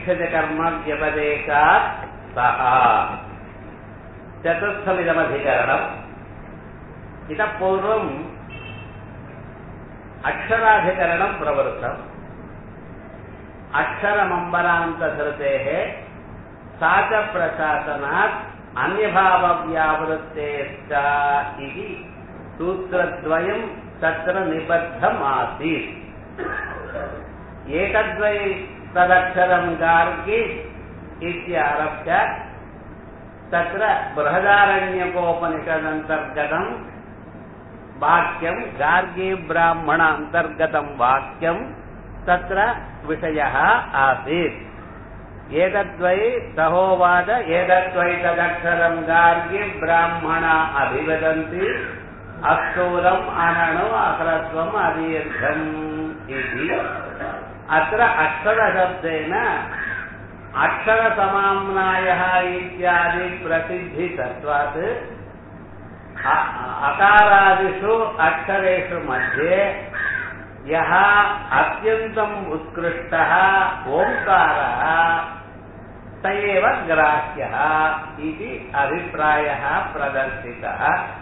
ईक्षज कर्म व्यपदेशात् सः चतुर्थमिदमधिकरणम् इतः पूर्वम् अक्षराधिकरणं प्रवृत्तम् अक्षरमम्बरान्तधृतेः सा च प्रशासनात् अन्यभावव्यावृत्तेश्च इति सूत्रद्वयं तत्र निबद्धम् आसीत्। एकद्वै तदक्षरं गार्गी इत्यारभ्य तत्र बृहदारण्यकोपनिषदन्तर्गतं वाक्यं गार्गी ब्राह्मण अन्तर्गतं वाक्यं तत्र विषयः आसीत्। एतद्वै सहोवाच एतद्वै तदक्षरं गार्गी ब्राह्मण अभिवदन्ति अस्थूलम् अनणु अह्रस्वम् अदीर्घम् इति। अत्र अक्षरशब्देन अक्षरसमाम्नायः इत्यादि प्रसिद्धिसत्त्वात् अकारादिषु अक्षरेषु मध्ये यः अत्यन्तम् उत्कृष्टः ओङ्कारः स एव ग्राह्यः इति अभिप्रायः प्रदर्शितः।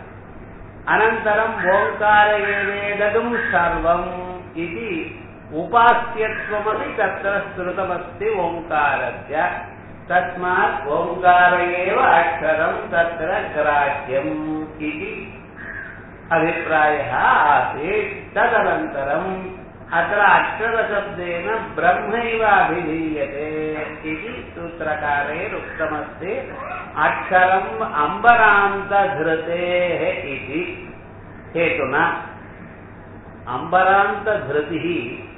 अनन्तरम् ओङ्कार एवेदं सर्वम् इति उपास्यत्वमपि तत्र श्रुतमस्ति ओङ्कारस्य। तस्मात् ओङ्कार एव अक्षरं तत्र ग्राह्यम् इति अभिप्रायः आसीत्। तदनन्तरम् अत्र अक्षरशब्देन ब्रह्मैव अभिधीयते इति सूत्रकारेरुक्तमस्ति। अक्षरम् अम्बरान्तधृतेः इति हेतुना अम्बरान्तधृतिः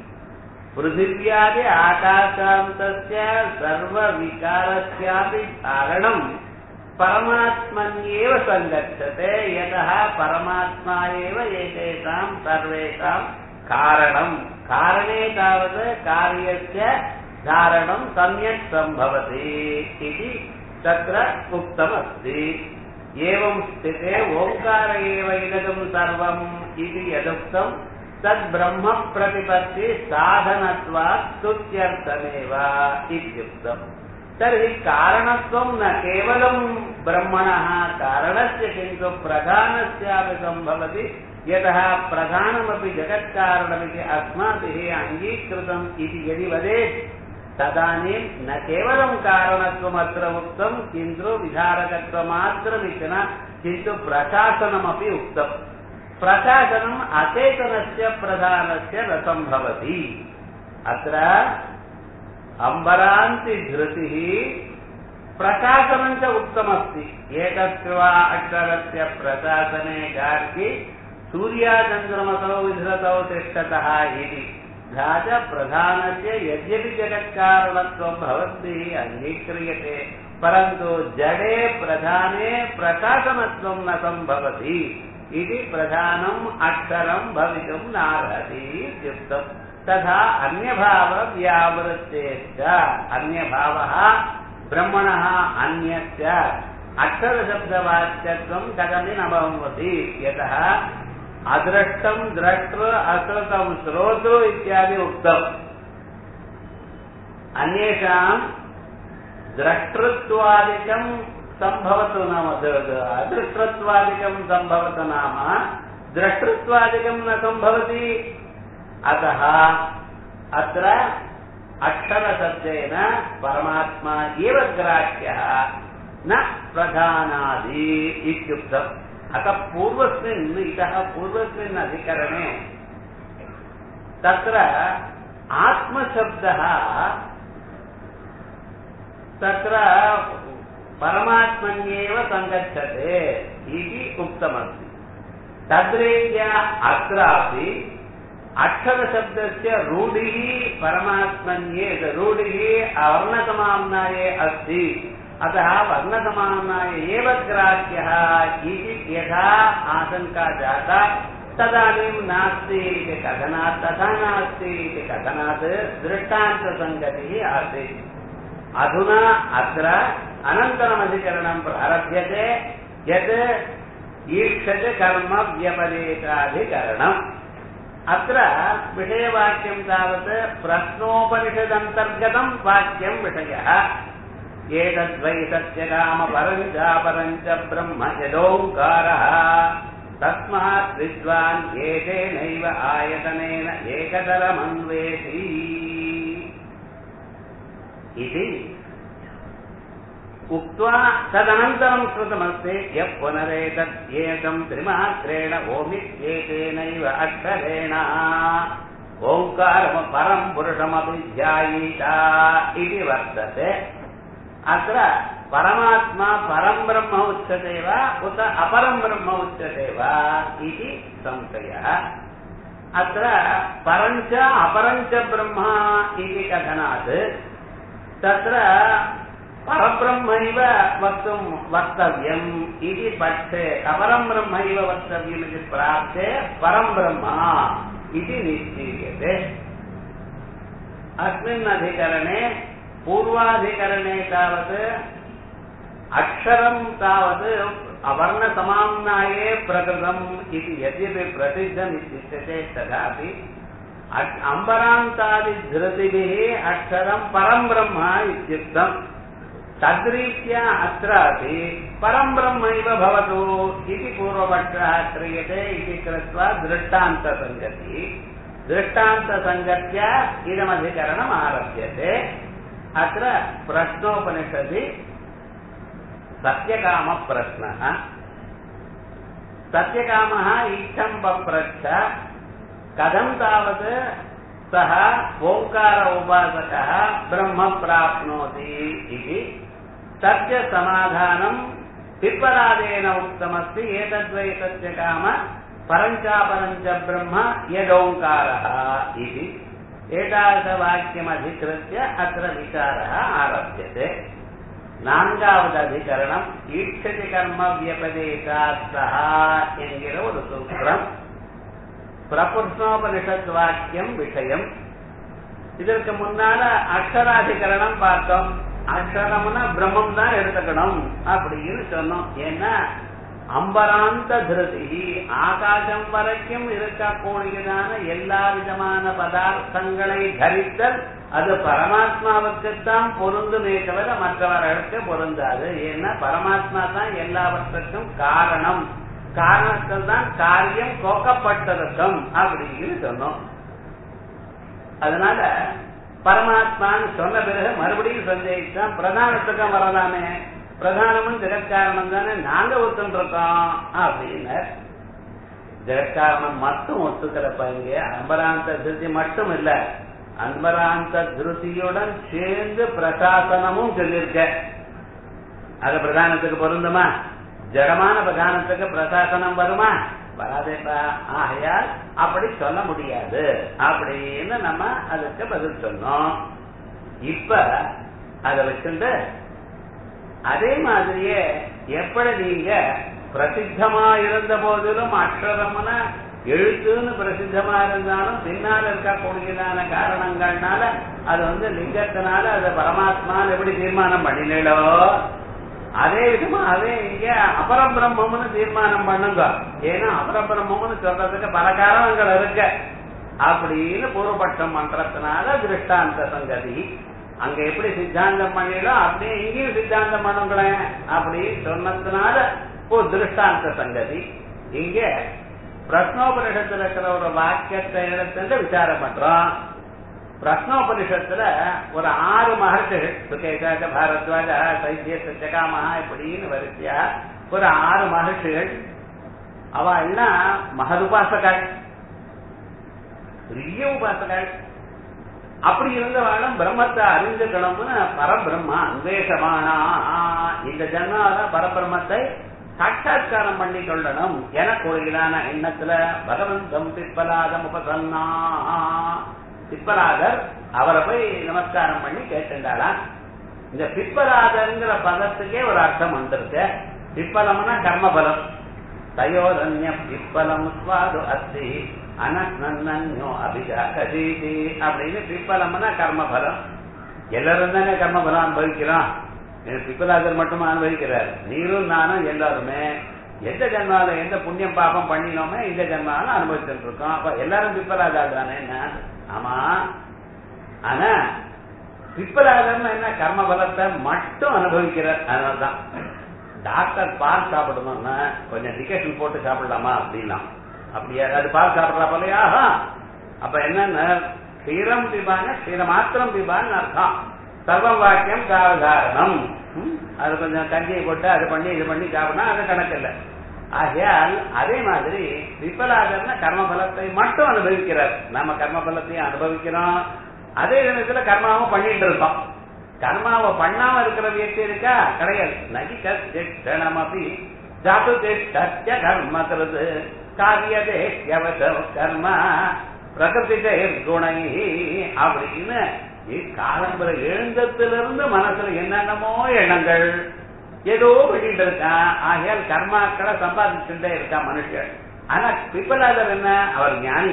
पृथिव्यादि आकाशान्तस्य सर्वविकारस्यापि कारणं परमात्मन्येव सङ्गच्छते। यतः परमात्मा एव एतेषां सर्वेषां कारणं। कारणे तावत् कार्यस्य धारणं सम्यक् सम्भवति इति तत्र उक्तमस्ति। एवं स्थिते ओङ्कार एव इदं सर्वम् इति यदुक्तं तद्ब्रह्म प्रतिपत्ति साधनत्वात् स्तुत्यर्थमेव इत्युक्तम्। तर्हि कारणत्वं न केवलं ब्रह्मणः कारणस्य किन्तु प्रधानस्यापि सम्भवति। यतः प्रधानमपि जगत्कारणमिति अस्माभिः अङ्गीकृतम् इति यदि वदेत् तदानीं न केवलं कारणत्वमत्र उक्तं किन्तु विधारकत्वमात्रमिति न किन्तु प्रशासनमपि उक्तम्। प्रशासनम् अचेतनस्य प्रधानस्य न सम्भवति। अत्र अम्बरान्ति धृतिः प्रशासनं च उक्तमस्ति। एकस्वा अक्षरस्य प्रशासने गार्गी सूर्याचन्द्रमसौ विधृतौ तिष्ठतः इति च प्रधानस्य यद्यपि जगत्कारणत्वं भवद्भिः अङ्गीक्रियते परन्तु जडे प्रधाने प्रशासनत्वं न सम्भवति इति प्रधानम् अक्षरं भवितुं नार्हति इत्युक्तम्। तथा अन्यभावव्यावृत्तेश्च अन्यभावः ब्रह्मणः अन्यस्य अक्षरशब्दवाच्यत्वं कदापि न भवति। यतः अदृष्टं द्रष्टृ अश्रुतं श्रोतृ इत्यादि उक्तम्। अन्येषां द्रष्टृत्वादिकं सम्भवतु नाम अदृष्टत्वादिकं सम्भवतु नाम द्रष्टृत्वादिकं न सम्भवति। अतः अत्र अक्षरशब्देन परमात्मा एव ग्राह्यः न प्रधानादि इत्युक्तम्। अतः पूर्वस्मिन् अधिकरणे तत्र आत्मशब्दः तत्र परमात्मन्येव सङ्गच्छते इति उक्तमस्ति। तद्रीत्या अत्रापि अक्षरशब्दस्य रूढिः परमात्मन्ये रूढिः वर्णसमाम्नाये अस्ति। अतः वर्णसमाम्नाय एव ग्राह्यः इति यथा आशङ्का जाता तदानीं नास्ति इति कथनात् तथा नास्ति इति कथनात् दृष्टान्तसङ्गतिः आसीत्। अधुना अत्र अनन्तरमधिकरणं प्रारभ्यते यत् ईक्षज कर्म व्यपदेशाधिकरणम्। अत्र विषयवाक्यं तावत् प्रश्नोपनिषदन्तर्गतं वाक्यं विषयः एतद्वै सत्यकामपरञ्च ब्रह्म यदोङ्कारः तस्मात् विद्वान् एतेनैव आयतनेन एकतरमन्वेषि इति उक्त्वा तदनन्तरं श्रुतमस्ति यः पुनरेतद् त्रिमात्रेण ओमित्येतेनैव अक्षरेण ओङ्कारं परं पुरुषमपि ध्यायेता इति वर्तते। अत्र परमात्मा परं ब्रह्म उच्यते वा उत अपरं ब्रह्म उच्यते वा इति संशयः। अत्र परञ्च अपरञ्च ब्रह्म इति कथनात् तत्र परब्रह्मैव वक्तव्यम् इति पक्षे अपरं ब्रह्मैव वक्तव्यम् इति प्राप्ते परं ब्रह्म इति निश्चीयते। अस्मिन् अधिकरणे पूर्वाधिकरणे तावत् अक्षरं तावत् अवर्णसमाम्नाये प्रकृतम् इति यद्यपि प्रसिद्धम् इत्युच्यते तथापि अम्बरान्तादिधृतिभिः अक्षरं परं ब्रह्म इत्युक्तम्। तद्रीत्या अत्रापि परं ब्रह्मैव भवतु इति पूर्वपक्षः क्रियते इति कृत्वा दृष्टान्तसङ्गत्या इदमधिकरणम् आरभ्यते। अत्र प्रश्नोपनिषदि सत्यकामप्रश्नः। सत्यकामः इत्थं पप्रच्छ कथं तावत् सः ओङ्कार उपासकः ब्रह्म प्राप्नोति इति। तस्य समाधानं पिप्पलादेन उक्तमस्ति एतद्वै सत्यकाम परञ्चापरञ्च ब्रह्म यदोङ्कारः इति। एतादृशवाक्यमधिकृत्य अत्र विचारः आरभ्यते। नान्गावदधिकरणम् ईक्षति कर्म व्यपदेशात् सः एन्गिर ஒரு சூத்திரம் பிரபுஷ்ணோபனிஷத் வாக்கியம் விஷயம். இதற்கு முன்னால அக்ஷராதிகரணம் பார்த்தோம். அக்ஷரம்னா பிரம்மம் தான் எடுத்துக்கணும் அப்படின்னு சொன்னோம். ஏன்னா அம்பராந்த திருதி ஆகாசம் வரைக்கும் இருக்கக்கூடியதான எல்லா விதமான பதார்த்தங்களை தரித்தல் அது பரமாத்மாவுக்குத்தான் பொருந்துமே தவிர மற்றவர்களுக்கு பொருந்தாது. ஏன்னா பரமாத்மா தான் எல்லாவற்றுக்கும் காரணம். காரணத்தில் தான் காரியம் கோக்கப்பட்டிருக்கும் அப்படின்னு சொன்னோம். அதனால பரமாத்மான்னு சொன்ன பிறகு மறுபடியும் சந்தேகித்தான் பிரதானத்துக்கும் வரலாமே, பிரதானமும் ஜெகத்காரணம் தானே நாங்க ஒத்துருக்கோம் அப்படின்னு. ஜெகத்காரணம் மட்டும் ஒத்துக்கிறப்ப இங்க அம்பராந்த திருத்தி மட்டும் இல்ல, அம்பராந்த திருத்தியுடன் சேர்ந்து பிரசாசனமும் சொல்லியிருக்க. அது பிரதானத்துக்கு பொருந்துமா? ஜடமான பிரதானத்துக்கு பிரசாசனம் வருமா? வராதேப்பா. ஆகையால் அப்படி சொல்ல முடியாது அப்படின்னு நம்ம அதுக்கு பதில் சொன்னோம். இப்ப அதை வச்சுட்டு அதே மாதிரியே எப்படி நீங்க பிரசித்தமா இருந்த போதிலும் அக்ஷரம்னா எழுத்துன்னு பிரசித்தமா இருந்தாலும் பின்னால் இருக்கக்கூடியதான காரணங்கள்னால அது லிங்கத்தினால அது பரமாத்மான்னு எப்படி தீர்மானம் பண்ணினோ அதே விதமா அதே இங்க அபரபிரம்மம்னு தீர்மானம் பண்ணுங்க. ஏன்னா அபரபிரம்மம்னு சொல்றதுக்கு பல காரணங்கள் இருக்கு அப்படின்னு பூர்வபட்சம் பண்றதுனால திருஷ்டாந்த சங்கதி. அங்க எப்படி சித்தாந்தம் பண்ணிடோ அப்படியே இங்கேயும் சித்தாந்தம் பண்ணுங்களேன் அப்படின்னு சொன்னதுனால திருஷ்டாந்த சங்கதி. இங்க பிரஷ்னோபனிஷத்துல இருக்கிற ஒரு வாக்கியத்தை எடுத்து விசாரம் பண்றோம். பிரஷ்னோபனிஷத்துல ஒரு 6 மகர்ஷிகள் சுகேஷாச்ச பாரத்வாஜ சைத்திய சச்சகாமஹா இப்படின்னு வரிசையா ஒரு 6 மகர்ஷிகள். அவ எல்லாம் மகதுபாசகள், பெரிய உபாசகள். அப்படி இருந்தவாளும் பிரம்மத்தை அறிந்துக்கணும்னு பரபிரம்மா அன்வேஷமானா இந்த ஜன்மாவில பரபிரம்மத்தை சாட்சா்காரம் பண்ணி கொள்ளணும் என கூறுகிறான எண்ணத்துல பகவந்தம் பிப்பலாதம் உபசன்னா. பிப்பலாதர் அவரை போய் நமஸ்காரம் பண்ணி கேட்டுண்டாளா. இந்த பிப்பலாதர்ங்கிற பதத்துக்கே ஒரு அர்த்தம் வந்திருக்கு. பிப்பலம்னா கர்மபலம். தயோரன்ய பிப்பலம் ஸ்வாது அஸ்தி அனோ அபிஜாகதீதி அப்படின்னு பிப்பலம்னா கர்மபலம். எல்லாரும் தானே கர்மபலம் அனுபவிக்கிறோம். பிப்பலாதர் மட்டும் அனுபவிக்கிறார். நீரும் நானும் எல்லாருமே எந்த ஜென்மாவில எந்த புண்ணியம் பாபம் பண்ணினோமே இந்த ஜென்மாவில அனுபவிச்சுட்டு இருக்கோம். அப்ப எல்லாரும் பிப்பலாதார் தானே? ஆமா. ஆனா பிப்பலாதர்னு என்ன? கர்ம பலத்தை மட்டும் அனுபவிக்கிறார். அதனால்தான் டாக்டர் பால் சாப்பிடணும்னா கொஞ்சம் டிகேஷன் போட்டு சாப்பிடலாமா அப்படின்னா, அப்படியா அது பால் சாப்பிடலாம் போலையா? அப்ப என்னன்னா க்ஷீரம் பிபான க்ஷீரமாத்திரம் பிபான்னு அர்த்தம். சர்வம் வாக்கியம் சாதாரணம். அது கொஞ்சம் கஞ்சியை போட்டு அது பண்ணி இது பண்ணி சாப்பிடனா அது கணக்கு இல்லை. ஆகையால் அதே மாதிரி விபலாதர்னா கர்ம பலத்தை மட்டும் அனுபவிக்கிறார். நாம கர்ம பலத்தையும் அனுபவிக்கிறோம், அதே விதத்துல கர்மாவும் பண்ணிட்டு இருக்கோம். கர்மாவை பண்ணாம இருக்கிற வியக்தி இருக்கா? கிடையாது. நகி கஷ்டமபி ஜாது சத்திய கர்ம கருது காரியதே கர்மா பிரகிருதி குணை அப்படின்னு காலம்பர எழுந்தத்திலிருந்து மனசுல என்னென்னமோ எண்ணங்கள் ஏதோ வெளியிட்டு இருக்கான். ஆகையால் கர்மாக்களை சம்பாதிச்சுட்டே இருக்கா மனுஷன். ஆனா பிப்பலாதர் என்ன? அவர் ஞானி.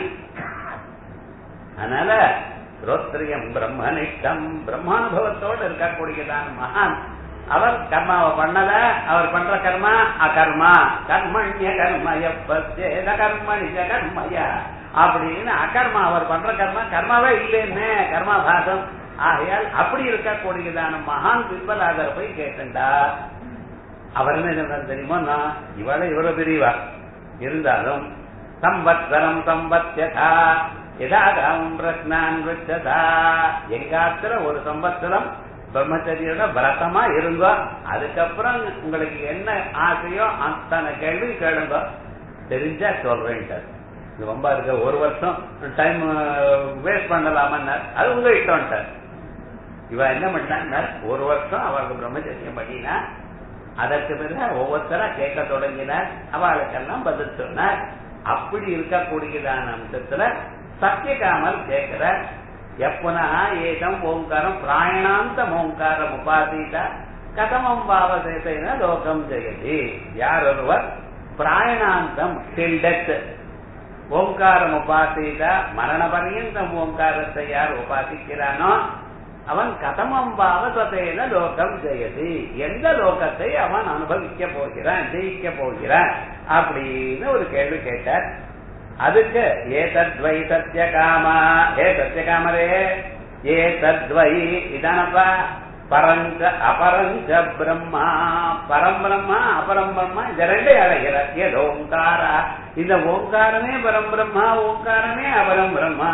அதனால ஸ்ரோத்ரியம் பிரம்மனிஷ்டம் பிரம்மானுபவத்தோடு இருக்கக்கூடியதான் மகான். அவர் கர்மாவை பண்ணல, அவர் பண்ற கர்மா அகர்மா. கர்மண்ய கர்மய பச்சேத கர்மணிஜ கர்மய அப்படின்னு அகர்மா. அவர் பண்ற கர்மா கர்மாவே இல்லைன்னு கர்மா பாகம். ஆகையால் அப்படி இருக்கக்கூடியதான மகான் பிப்பலாதர் போய் கேட்டா அவர் என்ன சொல்றாரு தெரியுமா? நான் இவரை பிரிவா இருந்தாலும் சம்பத்சரம் சம்பத்யதா யதாகம் பிரஸ்னான் விச்சதா, எங்காத்துல ஒரு சம்பத்சரம் பிரம்மச்சரியோட விரதமா இருந்தோ, அதுக்கப்புறம் உங்களுக்கு என்ன ஆசையோ அத்தனை கேள்வி கேளுங்க, தெரிஞ்சா சொல்றேன். ரொம்ப இருக்க ஒரு வருஷம் டைம் வேஸ்ட் பண்ணலாமன்னார், அது உங்க இஷ்டம். இவ என்ன பண்ணாங்க, ஒரு வருஷம் அவருக்கு பிரம்மச்சரியம் பண்ணினா அதற்கு பிறகு ஒவ்வொருத்தரா கேட்க தொடங்கினார். அவளுக்கெல்லாம் பதில் சொன்னார். அப்படி இருக்கக்கூடியதான அம்சத்துல சத்தியகாமல் கேட்கிற எப்பனா ஏகம் ஓங்காரம் பிராயணாந்த ஓங்காரம் உபாதீத கதமம் பாவசேன லோகம் ஜெயதி. யார் ஒருவர் பிராயணாந்தம் டில் டெத் ஓங்காரம் உபாசீத மரண பரியந்தம் ஓங்காரத்தை யார் உபாசிக்கிறானோ அவன் கதமம் பாவசேன லோகம் ஜெயதி, எந்த லோகத்தை அவன் அனுபவிக்க போகிறான், ஜெயிக்க போகிறான் அப்படின்னு ஒரு கேள்வி கேட்டார். அதுக்கு ஏதத்வை சத்யகாமா, ஏ சத்யகாமரே ஏதத்வை இதானப்பா பரஞ்ச அபரஞ்ச பிரம்மா, பரம்பிரம்மா அபரம்பிரம்மா இந்த ரெண்டே அடைகிறார். ஏதோ ஓங்காரா, இந்த ஓங்காரமே பரம்பிரம்மா, ஓங்காரமே அபரம் பிரம்மா.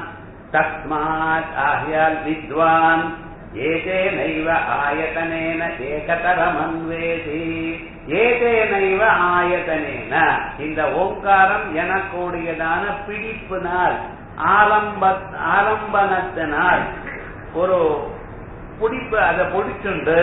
தஸ்மாத் ஆஹ்யால் வித்வான் ஏதேனைவ ஆயதனேன ஏகதரமன்வேதி, ஏதேனைவ ஆயதனேன இந்த ஓங்காரம் எனக்கூடியதான பிடிப்பினால் ஆலம்பனத்தினால் ஒரு பிடிப்பு, அதை பிடிச்சுண்டு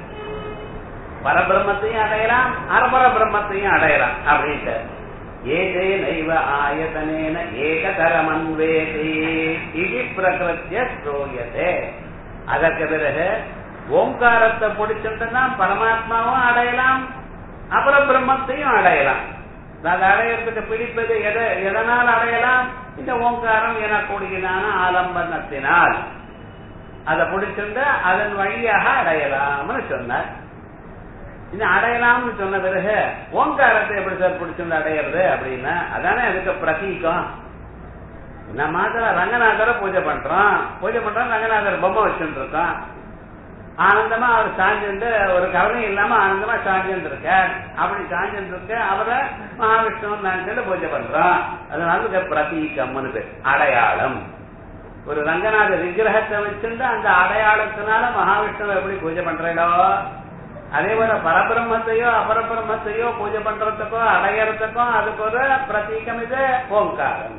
பரபிரம்மத்தையும் அடையலாம் அரபர பிரம்மத்தையும் அடையலாம் அப்படின்ட்டு. ஏதேனைவ ஆயதனேன ஏகதரமன்வேதி இது பிரகிருத்திய ஸ்ரோயதே. அதற்கு பிறகு ஓங்காரத்தை பிடிச்சுட்டுனா பரமாத்மாவும் அடையலாம் அபர பிரம்மத்தையும் அடையலாம். அதை அடையறதுக்கு பிடிப்பது எதனால் அடையலாம்? இந்த ஓங்காரம் எனக்கூடியதான ஆலம்பனத்தினால் அதை பிடிச்சுட்டு அதன் வழியாக அடையலாம்னு சொன்னார். இந்த அடையலாம்னு சொன்ன பிறகு ஓங்காரத்தை எப்படி சார் பிடிச்சுட்டு அடையிறது அப்படின்னா, அதானே அதுக்கு பிரதீகம். நம்ம மாத்திர ரங்கநாதரை பூஜை பண்றோம், ரங்கநாதர் பொம்மை வச்சுட்டு இருக்கோம், ஆனந்தமா அவர் சாஞ்சுட்டு ஒரு கவலை இல்லாம ஆனந்தமா சாஞ்சுட்டு இருக்க. அப்படி சாஞ்சுட்டு இருக்க அவரை மகாவிஷ்ணு நினைச்சு பூஜை பண்றோம். அதனால பிரதீகம்னு பேர், அடையாளம். ஒரு ரங்கநாத விக்கிரகத்தை வச்சுட்டு அந்த அடையாளத்தினால மகாவிஷ்ணுவை எப்படி பூஜை பண்றீங்களோ அதே போல பரபிரம்மத்தையோ அபரபிரம்மத்தையோ பூஜை பண்றதுக்கோ அடையறதுக்கோ அதுக்கு ஒரு பிரதீகம் இது ஓங்காரம்.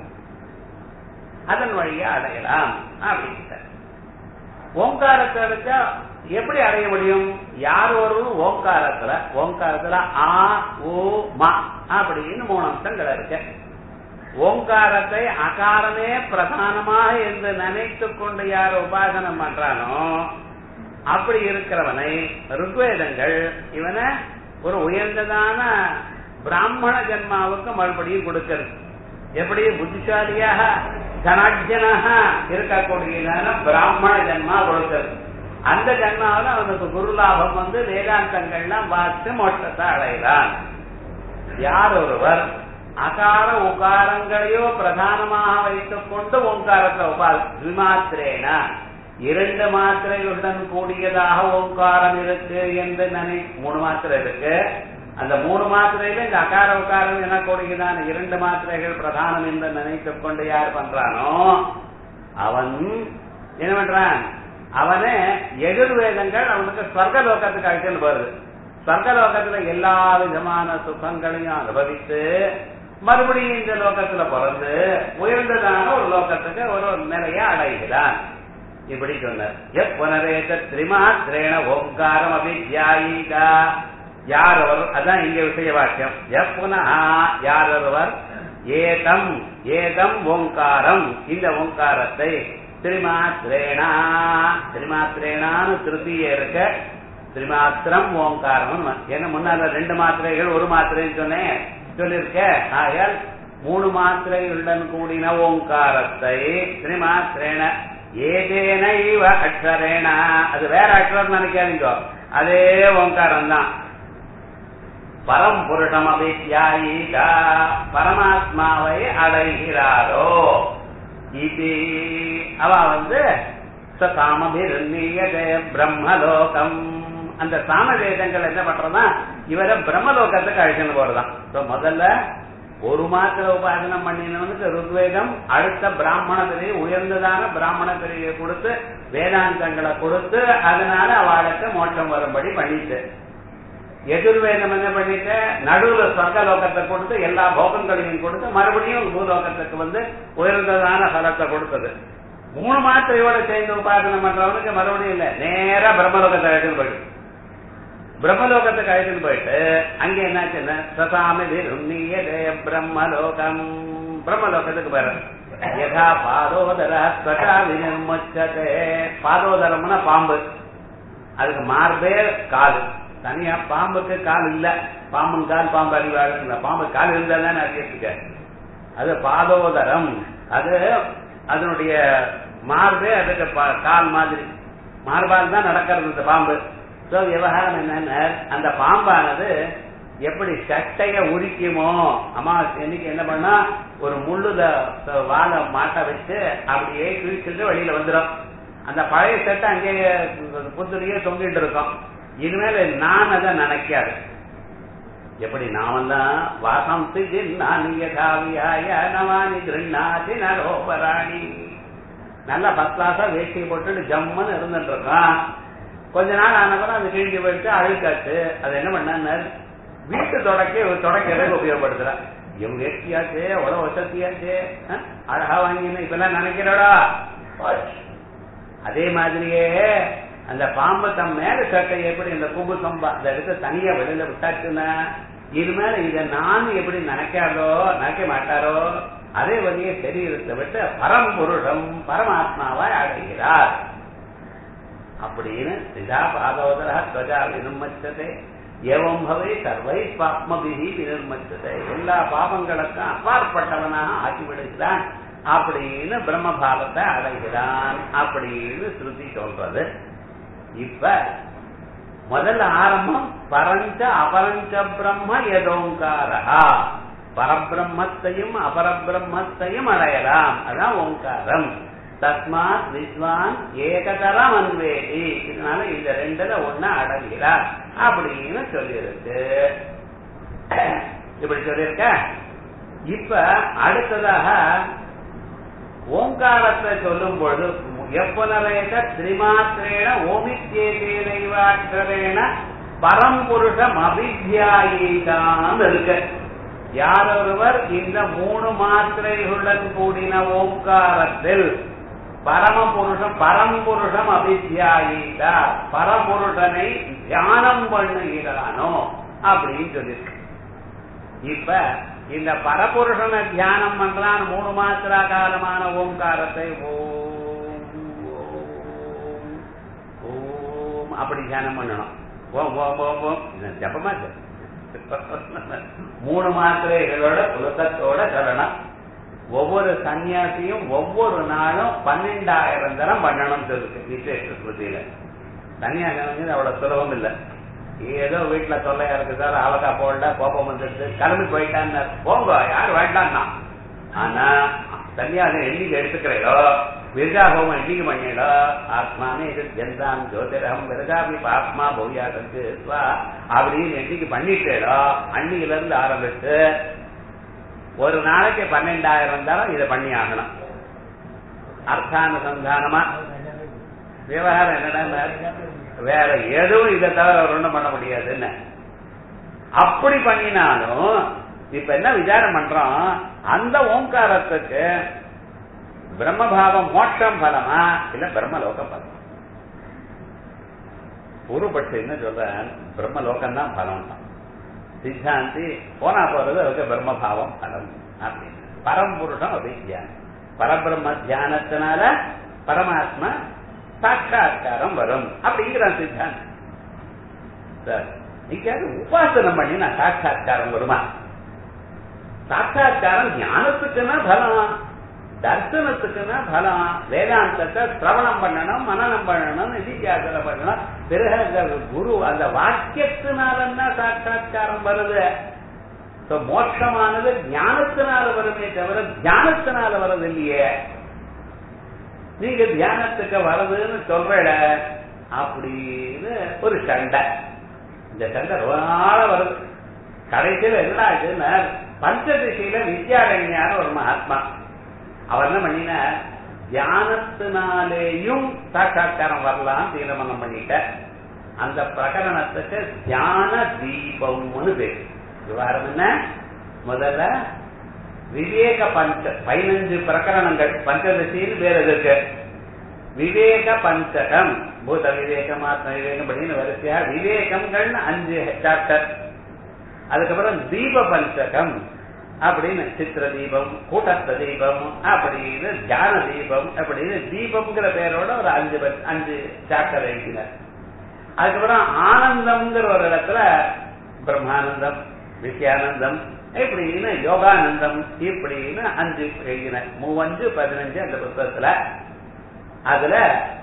அதன் வழியா அடையலாம் அப்படிங்கிற ஓங்காரத்தை எடுத்தா எப்படி அடைய முடியும்? யார் ஒரு ஓங்காரத்துல ஆ ஓ மா அப்படின்னு 3 அம்சங்கள் இருக்கு. ஓங்காரத்தை அகாரமே பிரதானமாக என்று நினைத்து கொண்டு யார் உபாசனம் பண்றானோ அப்படி இருக்கிறவனை ருக்வேதங்கள் இவனை ஒரு உயர்ந்ததான பிராமண ஜன்மாவுக்கு மறுபடியும் கொடுக்கிறது. எப்படி புத்திசாலியாக தனாஜனாக இருக்கக்கூடியதான பிராமண ஜன்மா கொடுக்கிறது. அந்த ஜன்மாவில் அவனுக்கு குரு லாபம் வந்து வேதாந்தங்கள்லாம் வாசித்து மோட்சத்தை அடைகிறான். யார் ஒருவர் அகார உகாரங்களையோ பிரதானமாக வைத்துக் கொண்டு ஓங்காரத்தை விமாத்திரேன இரண்டு மாத்திரைகளுடன் கூடியதாக ஓங்காரம் இருக்கு என்று மூணு மாத்திரை இருக்கு. அந்த மூணு மாத்திரையில இந்த அகார உகாரம் என கூடியதான இரண்டு மாத்திரைகள் பிரதானம் என்று நினைத்துக் கொண்டு யார் பண்றானோ அவன் என்ன பண்றான்? அவனே எதிர்வேதங்கள் அவனுக்கு ஸ்வர்கலோகத்துக்கு அழைச்சிட்டு வருது. ஸ்வர்கலோகத்துல எல்லா விதமான சுகங்களையும் அனுபவித்து மறுபடியும் இந்த லோகத்துல பிறந்து உயர்ந்ததான ஒரு லோகத்துக்கு ஒரு நிலைய அடைகிறான். இப்படி சொன்னார். புனரேத திரிமாத்திரேன ஓங்காரம் அபித்யாயிகா யார் அவர், அதான் இங்க விஷய வாக்கியம். புனः யார் ஒருவர் ஏதம் ஏதம் ஓங்காரம் இந்த ஓங்காரத்தை திரிமாத்திரேனா திரிமாத்திரேனான்னு திருத்தியே இருக்க திரிமாத்திரம் ஓங்காரம். ஏன்னா முன்னால ரெண்டு மாத்திரைகள் ஒரு மாத்திரைன்னு சொன்னேன் சொல்லிருக்க. ஆகையால் மூணு மாத்திரைகளுடன் கூடின ஓங்காரத்தை திரிமாத்திரேன ஏதேன இவ அக்ஷரேனா அது வேற அக்ஷரம் நினைக்காதீங்க, அதே ஓங்காரம் தான். பரம் புருஷம் அபித்யாயிகா பரமாத்மாவை அடைகிறாரோ இது அவ சாமபிர்நீயதே பிரம்மலோகம். அந்த சாமவேதங்கள் என்ன பண்றதா இவரை பிரம்மலோகத்துக்கு அழைச்சுன்னு போறதான். முதல்ல ஒரு மாத்திர உபாசனம் பண்ணினவனுக்கு ருக்வேதம் அடுத்த பிராமணத்திலேயே உயர்ந்ததான பிராமணத்திலேயே கொடுத்து வேதாந்தங்களை கொடுத்து அதனால அவளுக்கு மோட்சம் வரும்படி பண்ணிட்டு, எதிர்வேதம் என்ன பண்ணிட்டு நடுவுல சொர்க்கலோகத்தை கொடுத்து எல்லா போகங்களையும் கொடுத்து மறுபடியும் பூலோகத்துக்கு உயர்ந்ததான பலத்தை கொடுத்தது. மூணு மாத்திரையோட சேர்ந்து உபாசனம் பண்றவனுக்கு மறுபடியும் இல்ல, நேரா பிரம்மலோகத்தை அழைச்சுன்னு போயிட்டு பிரம்மலோகத்துக்கு அழைச்சுன்னு போயிட்டு அங்க என்னாச்சுன்னா சசாமிதிருநீயதே பிரம்மலோகம் பிரம்மலோகத்துக்கு போற யதா பாதோதர ஸ்வதா விநிர்முச்சதே. பாதோதரம்னா பாம்பு, அதுக்கு மார்பே காலு. தனியா பாம்புக்கு கால் இல்ல, பாம்பும் கால் பாம்பு அறிவாள பாம்பு கால் இருந்தால்தான் அறிவிக்க. அது பாதோதரம், அது அதனுடைய மார்பே அதுக்கு கால் மாதிரி மார்பால் தான் நடக்கிறது இந்த பாம்பு. விவகாரம் என்னன்னா அந்த பாம்பானது எப்படி சட்டைய உரிக்குமோ அமாவாசை இன்னைக்கு என்ன பண்ணா ஒரு முள்ளுல வாழை மாட்ட வச்சு அப்படியே கிழிச்சுட்டு வெளியில வந்துடும். அந்த பழைய சட்டை அங்கேயே புத்துறையே தொங்கிட்டு இருக்கும். இனிமேல நான் அதை நினைக்காது. எப்படி நாமெல்லாம் வாசம் நவானி நல்லா ஃபர்ஸ்ட் கிளாஸா வேஷ்டி போட்டு ஜம்முன்னு இருந்துட்டு இருக்கான். கொஞ்ச நாள் ஆனப்பறம் அது கிழிஞ்சு போயிட்டு அழுக்காச்சு. அது என்ன பண்ண வீட்டு தொடக்கிறதுக்கு உபயோகப்படுத்துறான். இவங்க வேஷ்டியாச்சு எவ்வளவு வசதியாச்சு அழகா வாங்கின இப்பெல்லாம் நினைக்கிறடா. அதே மாதிரியே அந்த பாம்பு தம் மேல சட்டை எப்படி இந்த கும்பு சம்பா அந்த இடத்த தனியா வெளியில விட்டாச்சுன்னா இனிமேல இதை நான் எப்படி நினைக்க மாட்டாரோ அதே வழியே சரீரத்தை விட்டு பரம்புருஷம் பரமாத்மாவாய் அடைகிறார் அப்படின்னு சிதா பாதோதர துவஜா வினிர்மச்சதே ஏவம் பவே சர்வை பாப்மபிஹி வினிர்மச்சதே. எல்லா பாபங்களுக்கும் அப்பாற்பட்டவனாக ஆக்கிவிடுகிறான் அப்படின்னு பிரம்மபாவத்தை அடைகிறான் அப்படின்னு ஸ்ருதி சொல்றது. இப்ப முதல்ல ஆரம்பம் பரஞ்ச அபரஞ்ச பிரம்ம யதோங்காரா, பரபிரம்மத்தையும் அபரபிரம்மத்தையும் அடையலாம், அதான் ஓங்காரம். தஸ்மாத் விஸ்வான் ஏகதரம் அன்வேதி, இதனால இந்த ரெண்டுல ஒண்ணு அடங்கிறார் அப்படின்னு சொல்லியிருக்கு. இப்படி சொல்லியிருக்க. இப்ப அடுத்ததாக ஓங்காரத்தை சொல்லும் பொழுது எப்பனரேக திரிமாத்திரேன ஓமித்யேன பரம்புருஷம் அபித்யாயிதான் இருக்கு. யாரொருவர் இந்த மூணு மாத்திரைகளுடன் கூடின ஓங்காரத்தில் பரம்புருஷம் அபித்யாயிதா பரபுருஷனை தியானம் பண்ணுகிறானோ அப்படின்னு சொல்லியிருக்கு. இப்ப இந்த பரபுருஷனை தியானம் பண்றான் மூணு மாத்திரா காலமான ஓங்காரத்தை ஓம் ஓம் அப்படி தியானம் பண்ணணும். ஓம் ஓம் ஓம் ஓம் ஜபமா மூணு மாத்திரைகளோட புலத்தோட சொல்லணும். ஒவ்வொரு சன்னியாசியும் ஒவ்வொரு நாளும் 12,000 தரம் பண்ணணும் சொல்லிருக்கு விசேஷ ஸ்ருதியில. சன்னியாசம் அவ்வளவு சுலபம் இல்லை. ஏதோ வீட்டுல தொல்லையா இருக்கு சார், அவக்கா போடல, கோபம் வந்துடுது, கிளம்பி போயிட்டான்னு போங்க, யார் வேண்டாம்னா. ஆனா சன்னியாசம் என்னைக்கு எடுத்துக்கிறீங்களோ, விரஜாபோமம் என்னைக்கு பண்ணீங்களோ, ஆத்மானே ஜென்தான் ஜோதிரம் விரஜாபி பாத்மா பௌயா சத்து அப்படின்னு என்னைக்கு பண்ணிட்டேடோ, அன்னில இருந்து ஆரம்பிச்சு ஒரு நாளைக்கு 12,000 இருந்தாலும் இதை பண்ணி ஆகணும். அர்த்தானுசந்தானமா விவகாரம் என்னடா, வேற எதுவும் இதை தவிர ஒன்றும் பண்ண முடியாதுன்னு அப்படி பண்ணினாலும் இப்ப என்ன விசாரம் பண்றோம், அந்த ஓங்காரத்துக்கு பிரம்மபாவம் மோட்சம் பலமா இல்ல பிரம்மலோகம் பலமா? பூர்வபட்சி என்ன சொல்ற, பிரம்மலோகம் தான் பலம் தான். சித்தாந்தி போனா போறது அதுக்கு பிரம்மபாவம் பலம் அப்படின்னு. பரம்புருஷம் அபித்தியானம், பரபிரம்ம தியானத்தினால பரமாத்மா சாட்சா்காரம் வரும் அப்படிங்கிற சித்தாந்தி. நீங்க உபாசனம் பண்ணி நான் சாட்சா்காரம் வருமா? சாட்சா்காரம் ஞானத்துக்குன்னா பலம், தர்சனத்துக்குன்னா பலம். வேதாந்தத்தை சிரவணம் பண்ணணும், மனனம் பண்ணணும், நிதித்தியாசனம் பண்ணணும். பிறகு குரு அந்த வாக்கியத்தினாலன்னா சாட்சா்காரம் வருது. மோட்சமானது ஞானத்தினால வருமே தவிர தியானத்தினால வருது இல்லையே. நீங்க தியானத்துக்கு வருதுன்னு சொல்ற அப்படின்னு ஒரு சண்டை. இந்த சண்டை ரொம்ப நாள வருது. கடைசியில் என்ன ஆச்சுன்னா, பஞ்சதிசையில வித்யாரண்யார் ஒரு மகாத்மா, அவர் என்ன பண்ணின, தியானத்தினாலேயும் சாட்சா்காரம் வரலாம் தீர்மானம் பண்ணிட்ட. அந்த பிரகரணத்துக்கு தியான தீபம்னு பேரு. விவகாரம் என்ன, முதல்ல விவேக பஞ்ச 15 பிரகரணங்கள் பஞ்சதசின்னு பேர் இருக்கு. விவேக பஞ்சகம், பூத விவேகம், ஆத்ம விவேகம் அப்படின்னு வரிசையா விவேகங்கள் 5 சாப்டர். அதுக்கப்புறம் தீப பஞ்சகம் அப்படின்னு சித்திர தீபம், கூட்டத்த தீபம் அப்படின்னு தியான தீபம் அப்படின்னு தீபம்ங்கிற பேரோட ஒரு 5 சாப்டர் எழுதினார். அதுக்கப்புறம் ஆனந்தம்ங்கிற ஒரு இடத்துல பிரம்மானந்தம், வித்யானந்தம் இப்படின்னு யோகானந்தம் இப்படின்னு 5 எழுதின. 3, 15 அந்த புத்தகத்துல. அதுல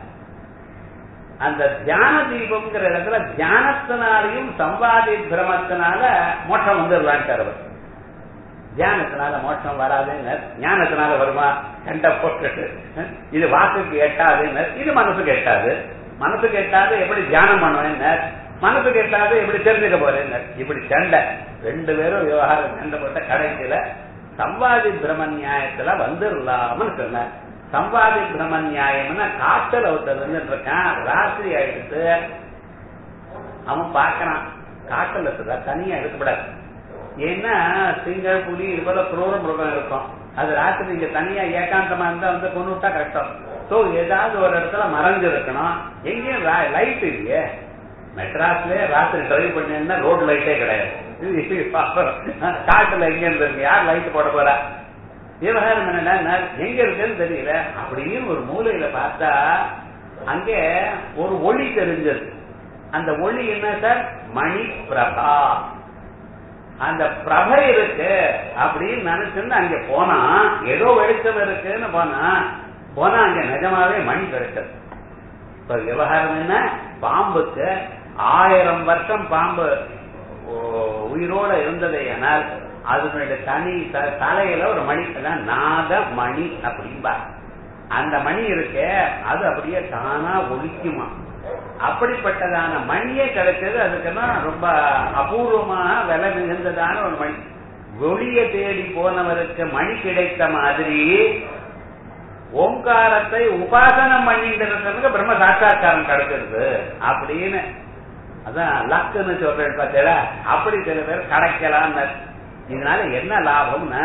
அந்த தியான தீபம்ங்கிற இடத்துல தியானத்தினாலையும் சம்வாதி பிரமத்தினால மோட்சம் வந்துடலான்ட்டார் அவர். தியானத்தினால மோட்சம் வராதுன்னு, ஞானத்தினால வருமா கண்ட போட்டு, இது வாக்குக்கு எட்டாதுன்னு, இது மனசுக்கு எட்டாது. மனசுக்கு எட்டாது எப்படி தியானம் பண்ணுவேன்னு, மனசுக்கு எட்டாது எப்படி தெரிஞ்சுக்க போறேன்னு, இப்படி சண்டை. 2 பேரும் விவகாரம் சண்டை போட்ட கடைசியில சம்வாதி பிரம நியாயத்துல வந்துடலாம்னு சொன்னார். சம்வாதி பிரம நியாயம்னா காட்டுல ஒருத்தர் வந்துட்டு இருக்கான், ராத்திரி ஆயிடுத்து, அவன் பார்க்கறான் காட்டுல தனியா இருக்கக்கூடாது. ஏன்னா சிங்கள் புலி இது போல குரூர மிருகம் இருக்கும். அது ராத்திரி இங்க தனியா ஏகாந்தமா இருந்தா வந்து கொண்டு விட்டா கஷ்டம். சோ ஏதாவது ஒரு இடத்துல மறைஞ்சு இருக்கணும். எங்கேயும் லைட் இல்லையே. மெட்ராஸ்ல ராத்திரி டிரைவ் பண்ணா ரோடு லைட்டே கிடையாது. காட்டுல எங்க இருக்கு, யார் லைட் போட போறா? விவகாரம் என்னன்னா எங்க இருக்குன்னு தெரியல. அப்படின்னு ஒரு மூலையில பார்த்தா அங்கே ஒரு ஒளி தெரிஞ்சது. அந்த ஒளி என்ன சார்? மணி பிரபா. அந்த பிரபை இருக்கு அப்படின்னு நினைச்சுன்னு அங்க போனா, ஏதோ வெளிச்சம் இருக்குன்னு போனா அங்க நிஜமாவே மணி கிடைச்சது. இப்ப விவகாரம் என்ன, பாம்புக்கு 1000 வருஷம் பாம்பு உயிரோட இருந்ததை ஆனால் அதனுடைய தனி தலையில ஒரு மணி தான் நாக மணி அப்படின்பா. அந்த மணி இருக்க அது அப்படியே தானா ஒழிக்குமா. அப்படிப்பட்டதான மணியே கிடைச்சது. அதுக்குன்னா ரொம்ப அபூர்வமாக விலை மிகுந்ததான ஒரு மணி. ஒளிய தேடி போனவருக்கு மணி கிடைத்த மாதிரி ஓங்காரத்தை உபாசனம் பண்ணிட்டு இருக்கிறதுக்கு பிரம்ம சாட்சா்காரம் கிடைக்கிறது அப்படின்னு. அதான் லக்குன்னு சொல்றேன் பார்த்தா, அப்படி சில பேர் கிடைக்கலாம். இதனால என்ன லாபம்னா,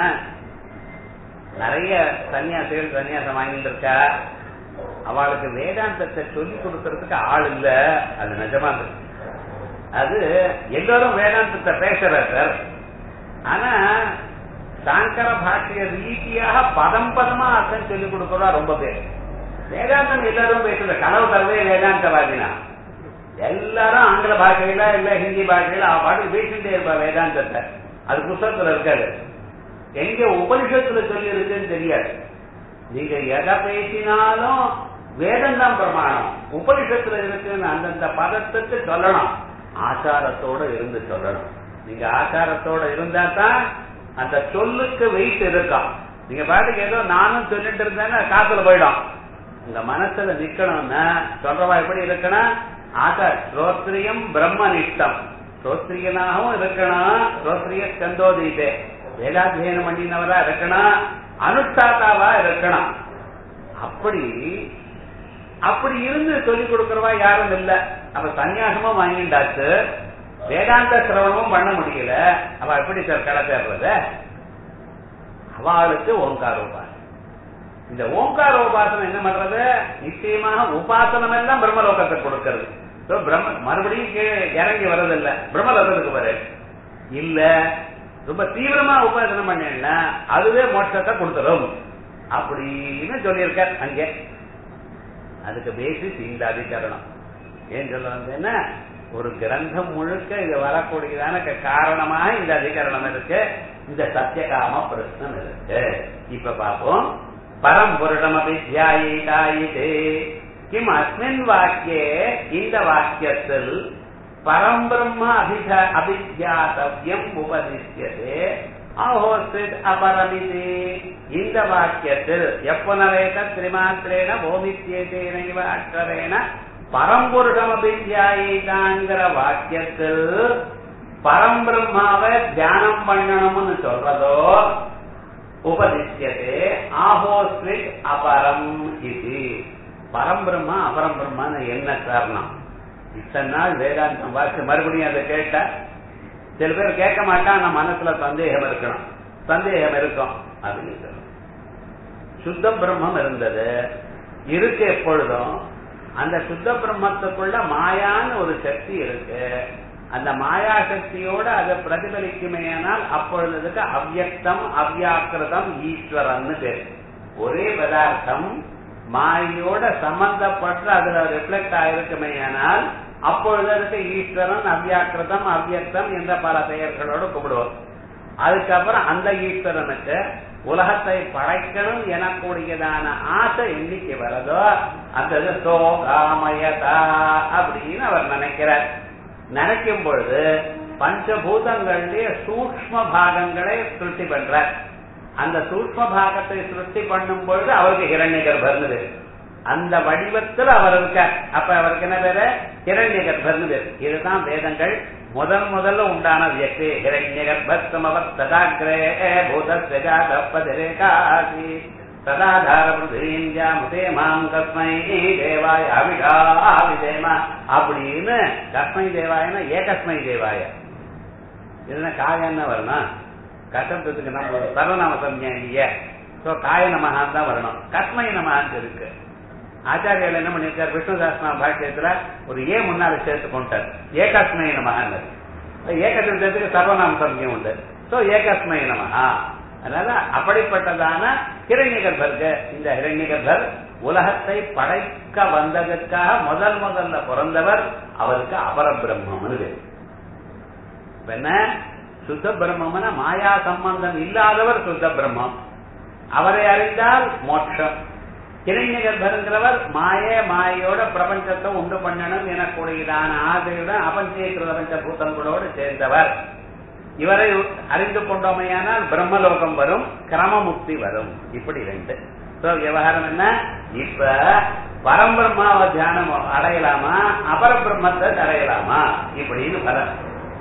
நிறைய சன்னியாசிகள் சன்னியாசம் வாங்கிட்டு இருக்கா, அவளுக்கு வேதாந்தத்தை சொல்லி கொடுக்கறதுக்கு ஆள் இல்ல. அது நிஜமா இருக்கு. அது எல்லாரும் வேதாந்தத்தை பேசுற சார். ஆனா சாங்கர பாஷ்ய ரீதியாக பதம் பதமா அர்த்தம் சொல்லிக் கொடுக்கறதா ரொம்ப பேர். வேதாந்தம் எல்லாரும் பேசுற கனவு கலவே வேதாந்தவாதினா எல்லாரும் ஆங்கில பாஷையில இல்ல ஹிந்தி பாஷையில பாட்டு பேசிட்டே இருப்பா வேதாந்தத்தை. அது புத்தகத்துல இருக்காது. எங்க உபனிஷத்துல சொல்லி இருக்குன்னு தெரியாது. நீங்க எதை பேசினாலும் வேதம் தான் பிரமாணம். உபனிஷத்துல இருக்குன்னு அந்தந்த பதத்துக்கு சொல்லணும். ஆச்சாரத்தோட இருந்து சொல்லணும். நீங்க ஆச்சாரத்தோட இருந்தா தான் அந்த சொல்லுக்கு வெயிட் இருக்கும். நீங்க பாட்டுக்கு ஏதோ நானும் சொல்லிட்டு இருந்தேன்னா காத்துல போயிடும். உங்க மனசுல நிக்கணும்னா சொல்றவா எப்படி இருக்கணும்? ஆச்சார ஸ்ரோத்ரியம் பிரம்மனிஷ்டம், ஸ்ரோத்ரியனாகவும் இருக்கணும். ஸ்ரோத்ரிய ஸ்கந்தோதீதே, வேதாத்தியனம் பண்ணினவரா இருக்கணும், அனுஷ்டாதாவா இருக்கணும். அப்படி இருந்து சொல்லிக் கொடுக்கறவா யாரும் இல்ல. அப்ப சன்னியாசமும் வாங்கிட்டாச்சு, வேதாந்த சிரவணமும் பண்ண முடியல. அவ எப்படி சார் கடை தேர்றது? அவளுக்கு ஓங்காரோபாசனம். இந்த ஓங்காரோபாசனம் என்ன பண்றது? நிச்சயமாக உபாசனம் எல்லாம் பிரம்மலோகத்தை கொடுக்கிறது. மறுபடியும் கீழே இறங்கி வர்றதில்ல, பிரம்மலோகத்துக்கு வர இல்ல. ரொம்ப தீவிரமா உபாசனம் பண்ணா அதுவே மோட்சத்தை கொடுத்துரும் அப்படின்னு சொல்லியிருக்கார் அங்கே. அதுக்கு பேசிஸ் இந்த அதிகரணம். ஏன் சொல்ல வந்தேன்னா, ஒரு கிரந்தம் முழுக்க இது வரக்கூடியதான காரணமாக இந்த அதிகரணம் இருக்கு, இந்த சத்தியகாம பிரச்சனம் இருக்கு. இப்ப பார்ப்போம். பரம்புருஷம் அபித்யாயிதே கிம் அஸ்மின் வாக்கியே, இந்த வாக்கியத்தில் பரம்பிரம்ம அபித்யாதவ்யம் உபதிஷ்யதே ஆஹோஸ்தித் அபரமிதி. இந்த வாக்கியத்தில் எப்பனரேக திரிமாத்திரேன ஓமித்யேதேனைவ அக்ஷரேன பரம்புருஷம் அபித்யாயிதாங்கிற வாக்கியத்தில் பரம்பிரம்மாவை தியானம் பண்ணணும்னு சொல்றதோ உபதிஷ்யதே ஆஹோஸ்தித் அபரம் இது. பரம்பிரம்மா அபரம்பிரம்மான்னு என்ன காரணம்? இத்தனை நாள் வேதாந்தம் வாசி மறுபடியும் அதை கேட்ட சில பேர் கேட்க மாட்டான். நம்ம மனசுல சந்தேகம் இருக்கணும், சந்தேகம் இருக்கும் அப்படின்னு சொல்லணும். சுத்த பிரம்மம் இருந்தது, இருக்கு எப்பொழுதும். அந்த சுத்த பிரம்மத்துக்குள்ள மாயான்னு ஒரு சக்தி இருக்கு. அந்த மாயா சக்தியோட அதை பிரதிபலிக்குமேனால் அப்பொழுதுக்கு அவ்யக்தம் அவ்யாக்கிருதம் ஈஸ்வரன் பேர். ஒரே பதார்த்தம் மாயோட சம்பந்தப்பட்டு அதுல ரிஃப்ளெக்ட் ஆயிருக்குமேயானால் அப்பொழுது அதுக்கு ஈஸ்வரன் அவ்யாக்கிருதம் அவ்யக்தம் என்ற பல பெயர்களோடு கூப்பிடுவோம். அதுக்கப்புறம் அந்த ஈஸ்வரனுக்கு உலகத்தை படைக்கணும் எனக்கூடியதான ஆசை எண்ணிக்கை வரதோ அந்த சோகாமயதா அப்படின்னு அவர் நினைக்கிறார். நினைக்கும் பொழுது பஞ்சபூதங்களுடைய சூக்ஷ்ம பாகங்களை சிருஷ்டி பண்றார். அந்த சூக்ஷ்ம பாகத்தை சிருஷ்டி பண்ணும் பொழுது அவருக்கு ஹிரண்யகர்பர்னு அந்த வடிவத்தில் அவர் இருக்கார். அப்ப அவருக்கு என்ன பேரு? ஹிரண்யகர்பர்னு பேரு. இதுதான் வேதங்கள் முதல்ல உண்டான வியக்தி. ஹிரண்யகர்பஸ்தமவத் ததாக்ரே பூதஸ்வஜாதப்பதிரேகாசி ததாதார பிருதீஞ்சா முதே மாம் கஸ்மை தேவாய அவிகாவிதேமா அப்படின்னு கஸ்மை தேவாயனா ஏகஸ்மை தேவாய. இதுனா காயன்னா வரணும். கஷ்டத்துக்கு நம்ம சர்வநாம சம்ஞா இல்லையே, காய நமகான் தான் வரணும். கஸ்மை நமகான் இருக்கு. ஆச்சாரியால் என்ன பண்ணிருக்கார்? விஷ்ணு சாஸ்திர பாஷ்யத்துல ஒரு ஏ முன்னால சேர்த்து கொண்டார். ஏகஸ்மை நமகான். ஏகத்துக்கு சர்வநாம சம்ஞம் உண்டு. ஏகஸ்மை நமகா. அதனால அப்படிப்பட்டதான ஹிரண்யகர்பர்க்கு இந்த ஹிரண்யகர்பர் உலகத்தை படைக்க வந்ததற்காக முதல்ல பிறந்தவர். அவருக்கு அபரபிரம்மம்னு என்ன? சுத்த பிரம்மம்னா மாயா சம்பந்தம் இல்லாதவர் சுத்த பிரம்மம். அவரை அறிந்தால் மோட்சம். ஹிரண்யகர்பருங்கிறவர் மாயோட பிரபஞ்சத்தை உண்டு பண்ணணும் எனக்கூடியதான ஆசையுடன் அபஞ்சேகிருத பஞ்சபூதங்களோடு சேர்ந்தவர். இவரை அறிந்து கொண்டோமையானால் பிரம்மலோகம் வரும், கிரமமுக்தி வரும். இப்படி ரெண்டு விவகாரம். என்ன இப்ப பரம்பிரம்மாவை தியானம் அடையலாமா அபரபிரம்மத்தை அடையலாமா இப்படின்னு பலம்.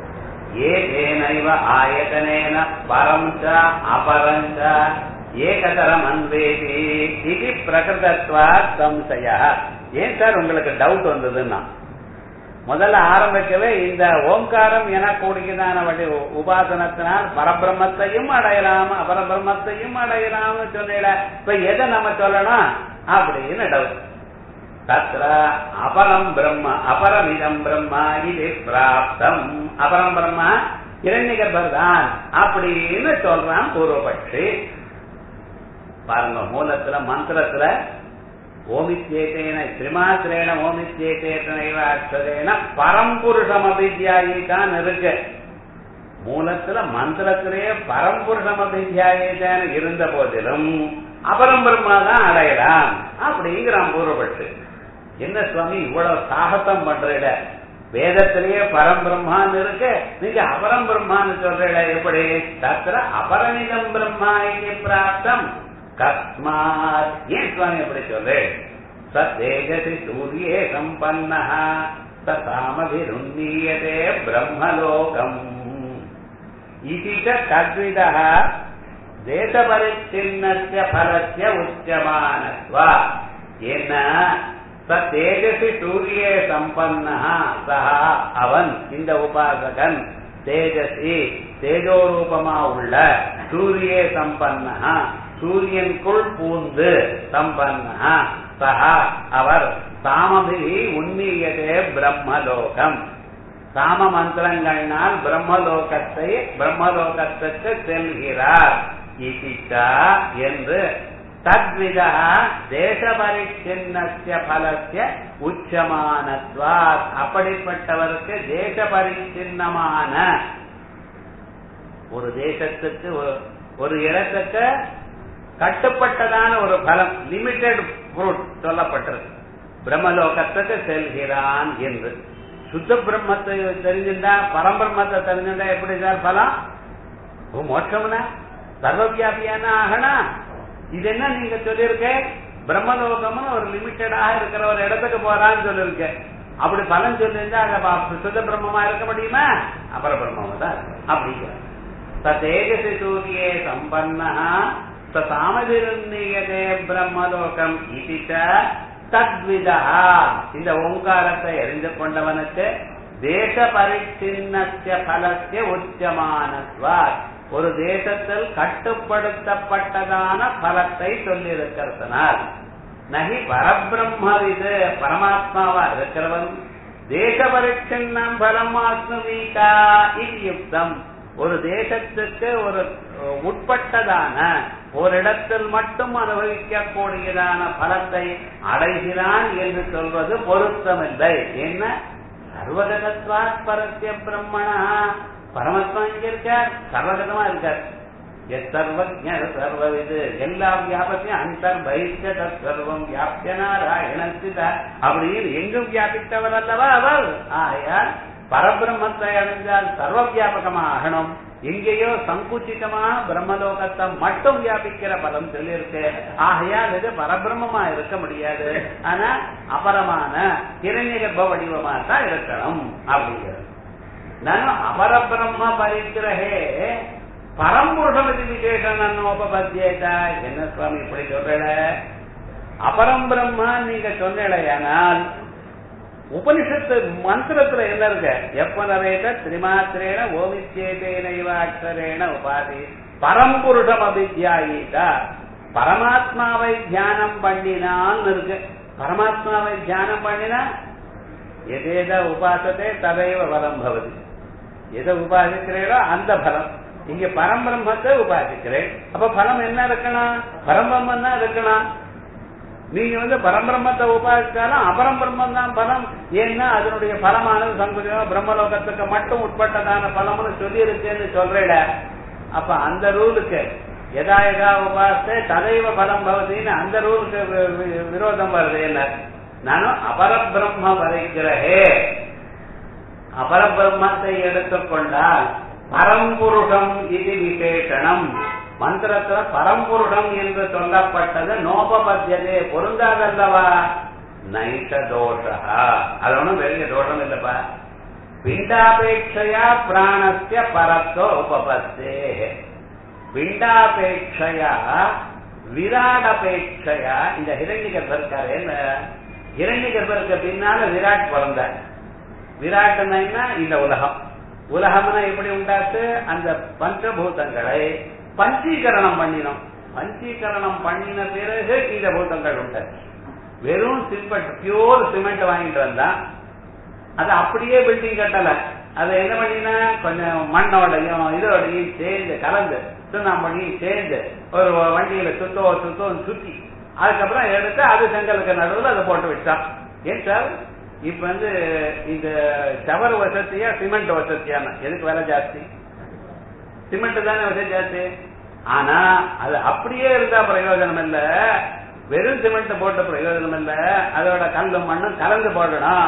ஏகேனைவ ஆயதனேன பரஞ்ச அபரஞ்ச ஏகதரம் அன்வேதி இது பிரகிருதத்வா சம்சய. ஏன் சார் உங்களுக்கு டவுட் வந்ததுன்னா, முதல்ல ஆரம்பிக்கவே இந்த ஓங்காரம் எனக்கூடியதான உபாசனத்தினால் பரபிரம்மத்தையும் அடையலாம் அபரபிரம்மத்தையும் அடையலாம்னு சொன்ன இப்ப எதை நம்ம சொல்லணும் அப்படின்னு டவுட். தத்ர அபரம் பிரம்ம அபரமிதம் பிரம்மா இது பிராப்தம். அபரம் பிரம்மா ஹிரண்யகர்பர் தான் அப்படின்னு சொல்றான் பூர்வபட்சி. பாருங்க, மூலத்துல மந்திரத்துல ஓமித்யேதேன திரிமாத்திரேன ஓமித்யேதேன அக்ஷரேன பரம்புருஷம் அபித்யாயிதான் இருக்கு. மூலத்துல மந்திரத்திலேயே பரம்புருஷம் அபித்யாயிதான் இருந்த போதிலும் அபரம்பிரம்மா தான் அடையலாம் அப்படிங்கிறான் பூர்வபட்சி. என்ன சுவாமி இவ்வளவு சாகசம் பண்ற வேதத்திலேயே பரம்பிரம்மான்னு இருக்கு, நீங்க அபரம் பிரம்மான்னு சொல்ற எப்படி? தத்திர அபரமிதம் பிரம்மா இங்கே பிராப்தம் கஸ்மாத். ஏன் சுவாமி எப்படி சொல்றேன்? சதேஜசி சூரியே சம்பன்னஹ ததாமபிருண்ணீயதே பிரம்மலோகம் இதிக தத்விதஹ தேசபரிச்சின்னஸ்ய பலஸ்ய உச்சமானத்வா. என்ன தேஜசி சூரியே சம்பன்னஹ சஹா அவன், இந்த உபாசகன் தேஜசி தேஜோரூபமா உள்ள, சூரியே சம்பன்னஹ சூரியனுக்குள் பூந்து, சம்பன்னஹ சஹா அவர், சாமபிஹி உன்னியதே பிரம்மலோகம் சாம மந்திரங்கள்னால் பிரம்மலோகத்துக்கு செல்கிறார். இதிகா என்று தத்விதா தேசபரிச்சின்னஸ்ய பலஸ்ய உச்சமானத்வாத். அப்படிப்பட்டவருக்கு தேசபரிச்சின்னமான ஒரு தேசத்துக்கு ஒரு இடத்துக்கு கட்டுப்பட்டதான ஒரு பலம், லிமிட்டெட் ஃப்ரூட் சொல்லப்பட்டிருக்கு. பிரம்மலோகத்துக்கு செல்கிறான் என்று. சுத்த பிரம்மத்தை தெரிஞ்சிருந்தா, பரம்பிரம்மத்தை தெரிஞ்சிருந்தா எப்படி சார் பலம்? மோட்சம்னா சர்வவியாபியான ஆகனா? இது என்ன நீங்க சொல்லியிருக்க? பிரம்மலோகம்னு ஒரு லிமிட்டடாக இருக்கிற ஒரு இடத்துக்கு போறான்னு சொல்லிருக்க. அப்படி பலன் சொல்லியிருந்தா சுத்த பிரம்மமா இருக்க முடியுமா? அபர பிரம்மமா தான் அப்படிங்கிற. தேஜசி சூரியே சம்பன்னஹ சாமதிருநீயதே பிரம்மலோகம் இதிச்ச தத்விதா. இந்த ஓங்காரத்தை அறிந்து கொண்டவனுக்கு தேச பரிச்சின்னஸ்ய பலஸ்ய உச்சமானத்வாத், ஒரு தேசத்தில் கட்டுப்படுத்தப்பட்டதான பலத்தை சொல்லியிருக்கிறதுனால், நகி பரபிரம்மவிது பரமாத்மாவா இருக்கிறவன் தேச பரிச்சின்னம் பலம் ஆத்மவீகா இது யுக்தம். ஒரு தேசத்துக்கு ஒரு உட்பட்டதான ஒரு இடத்தில் மட்டும் அனுபவிக்கக்கூடியதான பலத்தை அடைகிறான் என்று சொல்வது பொருத்தமில்லை. என்ன? சர்வகதத்வாத் பரஸ்ய பிரம்மணா, பரமாத்மா இங்க இருக்கார், சர்வகதமா இருக்கார். சர்வஜ சர்வவிது, எல்லா வியாபத்தையும் அந்தர் பைத்த சர்வம் வியாபிய நாராயணஸ்தித, அப்படின்னு எங்கும் வியாபித்தவர் அல்லவா அவர். ஆகையால் பரபிரம்மத்தை அடைந்தால் சர்வ வியாபகமா ஆகணும். எங்கேயோ சங்குச்சிதமா பிரம்மலோகத்தை மட்டும் வியாபிக்கிற பலம் சொல்லியிருக்கு. ஆகையால் இது பரபிரம்மமா இருக்க முடியாது. ஆனா அபரமான கிரண்யகர்ப்ப வடிவமா தான் இருக்கணும் அப்படிங்கிறது. நானும் அபரபிரம்ம பரிக்கிரகே பரம்புருஷம் இது விசேஷம் உபபத்தியேதா. என்ன சுவாமி இப்படி சொல்ற? அபரம் பிரம்மா நீங்க சொன்னால் உபனிஷத்து மந்திரத்துல என்ன இருக்கு? எப்பனரேத திரிமாத்திரேன ஓமிச்சேதேன உபாதி பரம்புருஷம் அபித்யாயிதா. பரமாத்மாவை தியானம் பண்ணினால் இருக்கு. பரமாத்மாவை தியானம் பண்ணினா எதேத உபாசத்தை ததைவ பலம் பவதி. எதை உபாசிக்கிறீரோ அந்த பலம். இங்க பரம்பிரம்மத்தை உபாசிக்கிறேன். அப்ப பலம் என்ன இருக்கணும்? பரம்பிரம்மம் தான் இருக்கணும். நீங்க பரம்பிரம்மத்தை உபாசித்தாலும் அபரம்பிரம்மம் தான் பலம். ஏன்னா அதனுடைய பலமானது சங்குஜமா பிரம்மலோகத்துக்கு மட்டும் உட்பட்டதான பலம்னு சொல்லி இருக்குன்னு சொல்றேட. அப்ப அந்த ரூலுக்கு எதா எதா உபாசத்தை ததைவ பலம் பவதின்னு அந்த ரூலுக்கு விரோதம் வருது. என்ன? நானும் அபரபிரம்ம வரைக்கிறே. அபரபிரம்மத்தை எடுத்துக்கொண்டால் பரம்புருஷம் இது விசேஷனம். மந்திரத்துல பரம்புருஷம் என்று சொல்லப்பட்டது நோபபத்தியதே பொருந்தாதல்லவா? நைஷ தோஷா, அது ஒண்ணும் பெரிய தோஷம் இல்லப்பா. பிண்டாபேட்சையா பிராணஸ்ய பரத்தோ உபபத்தே. பிண்டாபேட்சையா விராடபேட்சையா. இந்த ஹிரண்யகர்ப்பர் இருக்காரு, ஹிரண்யகர்ப்பருக்கு பின்னால விராட் பிறந்த. விராட்னா இந்த உலகம். உலகம்னா எப்படி உண்டாச்சு? அந்த பஞ்சபூதங்களை பஞ்சீகரணம் பண்ணினோம். பஞ்சீகரணம் பண்ணின பிறகு இந்த பூதங்கள் உண்டாச்சு. வெறும் சிமெண்ட், பியூர் சிமெண்ட் வாங்கிட்டு வந்தா அது அப்படியே பில்டிங் கட்டல. அதை என்ன பண்ணினா கொஞ்சம் மண்ணோடையும் இதோடையும் சேர்ந்து கலந்து சுண்ணாம்பண்ணியும் சேர்ந்து ஒரு வண்டியில சுத்தம் சுத்தி அதுக்கப்புறம் எடுத்து அது செங்கலுக்கு நடுவில் அதை போட்டு வச்சான். ஏன் சார் இப்ப இந்த சவர் வசதியா சிமெண்ட் வசதியான எதுக்கு விலை ஜாஸ்தி? சிமெண்ட் தானே வசதி ஜாஸ்தி. ஆனா அது அப்படியே இருந்தா பிரயோஜனம் இல்ல. வெறும் சிமெண்ட் போட்ட பிரயோஜனம் இல்ல. அதோட கல்லும் மண்ணும் கலந்து போடணும்.